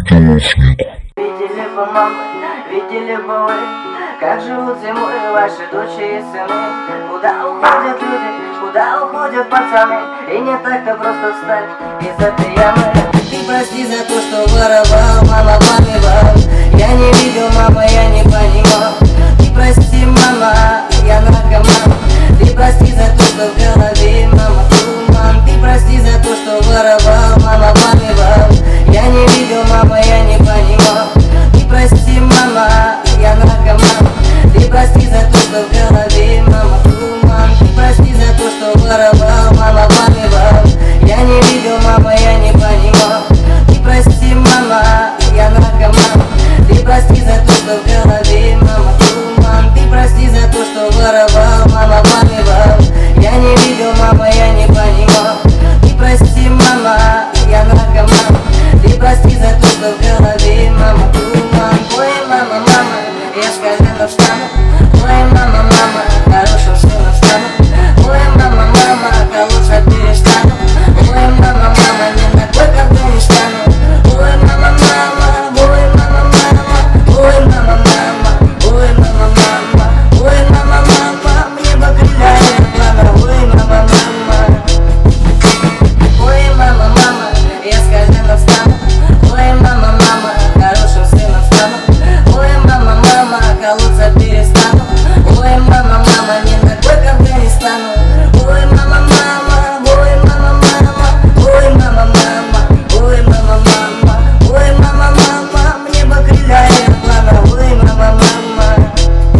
конец нет. Видели бы мамы, видели бы вы, как живут зимой ваши дочери и сыны. Куда уходят люди, куда уходят пацаны, и не так-то просто встать из этой ямы. Ты прости за то, что воровал, мама, помивал. Я не видел, мама, я не понимал. Ты прости, мама, я наркоман. Ты прости за то, что в голове, мама, туман. Ты прости за то, что воровал, мама, помивал. Я не видел, мама, я не понимал. Ты прости, мама, я наркоман. Ты прости за то, что в голове, мама, туман. Ты прости за то, что воровал, мама, помивал. Я не видел, мама, я не понимал. Ты прости, мама, я наркоман. Ты прости за то, что в голове, мама, туман. Ты прости за то, что воровал, мама, помивал. Я не видел, мама, я не понимал. Ты прости, мама, я наркоман. Ты прости за то, что в голове, мама, туман. Ой, мама, мама, я с колена встану. Ой, мама, мама, хорошим сыном стану. Ой, мама, мама, колоться перестану. Ой, мама, мама, не такой, когда не стану. Ой, мама, мама, ой, мама, мама, ой, мама, мама, ой, мама, мама, ой, мама, мама, мне бы крылья и плана. Ой, мама, мама, ой, мама, мама, я с колена встану. Ой, мама, мама, хорошим сыном стану. Ой, мама, мама, колоться перестану. Ой, мама, мама, не такой, когда не стану. Ой, мама, мама, ой, мама, мама, ой, мама, мама, ой, мама, мама, ой, мама, мама, мне бы крылья и плана. Ой, мама, мама.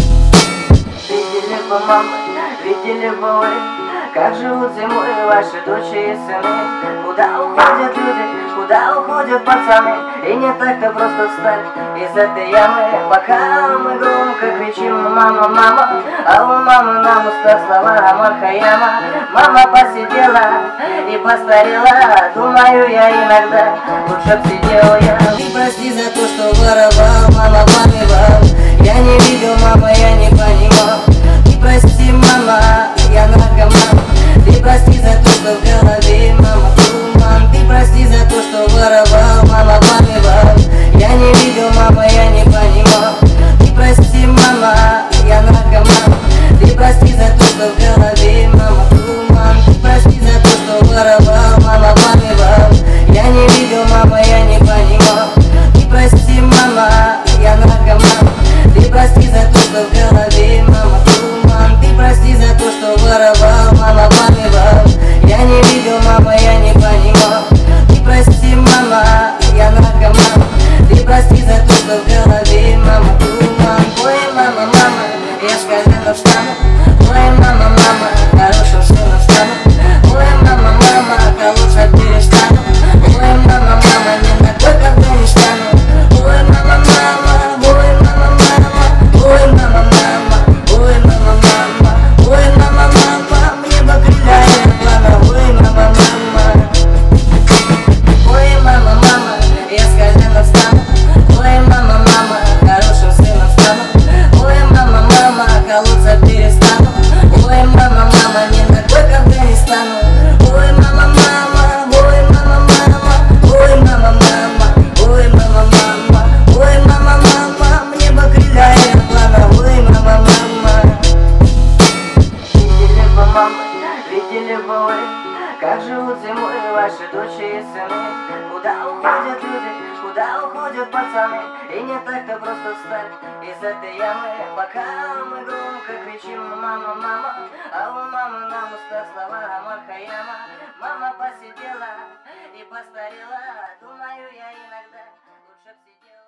Видели бы мамы, видели бы вы, как живут зимой ваши дочери и сыны. Куда уходят люди, куда уходят пацаны, и не так-то просто встать из этой ямы. Пока мы громко кричим «мама, мама», а у мамы на устах слова Мархаяма. Мама посидела и постарела, думаю я иногда, лучше б сидел я. Ты прости за то, что воровал, мама, помивал. Я не видел, мама, я не понимал. Ты прости, мама, я наркоман. Ты прости за то, что в голове, мама, туман. Ты прости за то, что воровал, мама, помивал. Я не видел, мама, я не понимал. Ты прости, мама, я наркоман. Ты прости за то, что в голове, мама, туман. Ты прости за то, что воровал, мама, помивал. Я не видел, мама, я не понимал. Ты прости, мама, я наркоман. Ты прости за то, что в голове, мама, туман. Ты прости за то, что воровал, мама, помивал. Я не видел, мама, я не понимал. Ты прости, мама, я наркоман. Ты прости за то, что в голове, мама, туман. Ой, мама, мама, я с колена встану. Ой, мама, мама, хорошим сыном стану. Ой, мама, мама, колоться перестану. Ой, мама, мама, не такой, когда не стану. Ой, мама, мама, ой, мама, мама, ой, мама, мама, ой, мама, мама, ой, мама, мама, мне бы крылья и плана. Ой, мама, мама, ой, мама, мама, я с колена встану. Ой, мама, мама, хорошим сыном стану. Ой, мама, мама, колоться перестану. Ой, мама, мама, не такой, когда не стану. Ой, мама, мама, ой, мама, мама, ой, мама, мама, ой, мама, мама, ой, мама, мама, мне бы крылья и плана. Ой, мама, мама. Видели бы мамы, видели бы вы, как живут зимой ваши дочери и сыны. Куда уходят люди, куда уходят пацаны, и не так-то просто встать из этой ямы. Пока мы громко кричим «мама, мама», а у мамы на устах слова Мархаяма. Мама посидела и постарела, думаю я иногда, лучше б сидела.